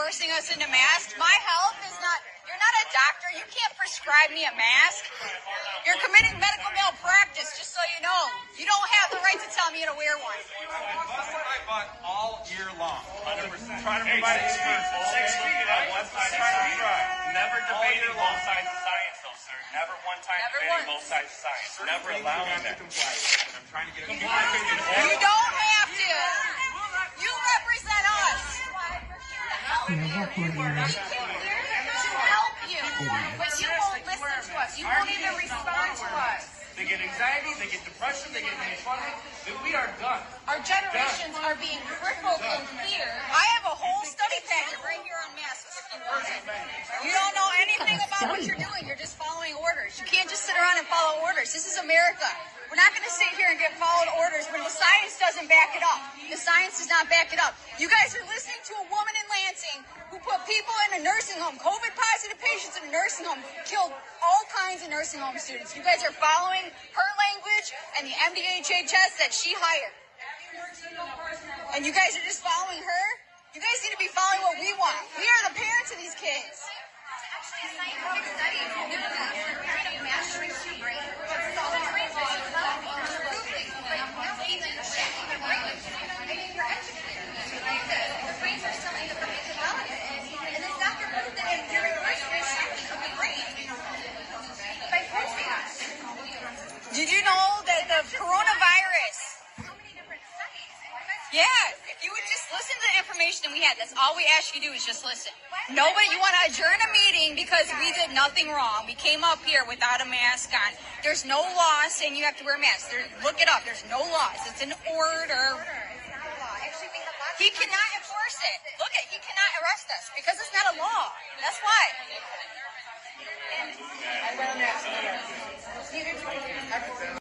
forcing us into masks. My health is not, you're not a doctor. You can't prescribe me a mask. You're committing medical malpractice, just so you know. You don't have the right to tell me to wear one. I bought all year long. 100%. Trying to provide 6 feet on one side of science. Never debating both sides of science, though, sir. Never one time debating both sides of science. Never allowing that. I'm trying to get it. You don't have to. You represent us. We can help you, but you won't listen to us. You won't even respond to us. They get anxiety, they get depression, they get made fun of. We are done. Our generations are being crippled in fear. I have a whole study packet right here on masks. You don't know anything about what you're doing. You're just following orders. You can't just sit around and follow orders. This is America. We're not going to sit here and get followed orders when the science doesn't back it up. The science does not back it up. You guys are listening to a woman in Lansing who put people in a nursing home, COVID-positive patients in a nursing home, killed all kinds of nursing home students. You guys are following her language and the MDHHS that she hired. And you guys are just following her? You guys need to be following what we want. We are the parents of these kids. Actually, a scientific study of mass shrinks your brain. The brains are still in the development. And this doctor proved that during first shrinking of the brain by forcing us. Did you know that the coronavirus? So many different studies. Yeah, if you would just listen to the information we had, that's all we ask you to do is just listen. Nobody, you want to adjourn a meeting because we did nothing wrong. We came up here without a mask on. There's no law saying you have to wear a mask. Look it up. There's no laws. It's an order. He cannot enforce it. Look at, he cannot arrest us because it's not a law. That's why.